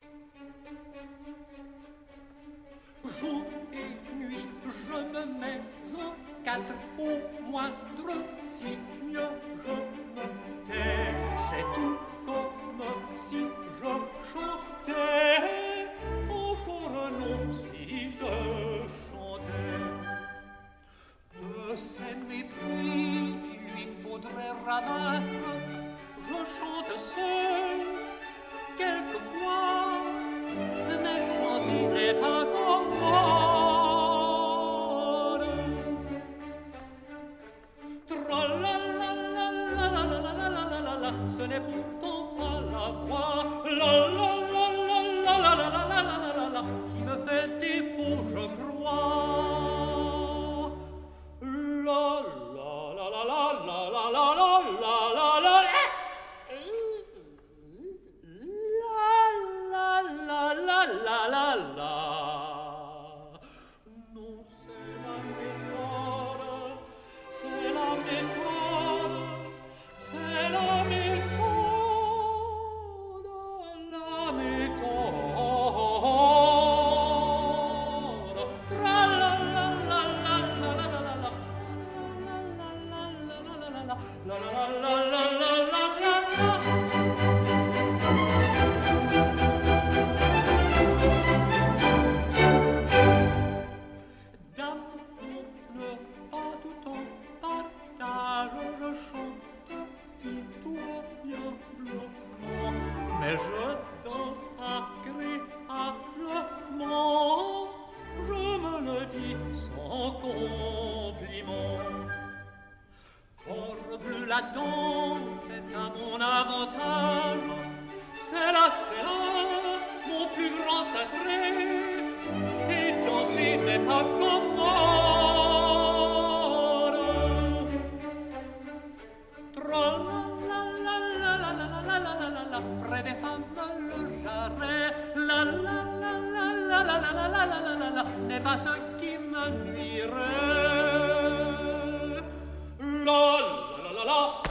Jour et nuit, je me mets en quatre, au moindre signe, je me tais. C'est tout comme si je chantais, encore non si je chantais. De ces mépris, il lui faudrait rabattre, je chante seul, quelquefois, mais chanter n'est pas commode. Tra-la-la-la-la-la-la-la-la-la-la-la, ce n'est pourtant pas la voix, la-la-la-la-la-la-la-la-la-la-la, qui me fait défaut, je crois. La-la-la-la-la-la-la-la-la-la-la-la. La-la-la-la-la-la. Non, c'est la méthode, c'est la méthode, c'est la méthode, la méthode. Tra-la-la-la-la-la-la-la-la-la, la-la-la-la-la-la-la-la, la-la-la-la-la-la-la. Mais je danse agréablement, je me le dis sans compliment. Corps bleu, la danse est à mon avantage, c'est là, mon plus grand attrait, et danser n'est pas commode. Tra-la-la-la-la-la-la-la-la-la, près des femmes le jarret, la-la-la-la-la-la-la-la-la-la, n'est pas ce qui me nuirait. La-la-la-la-la.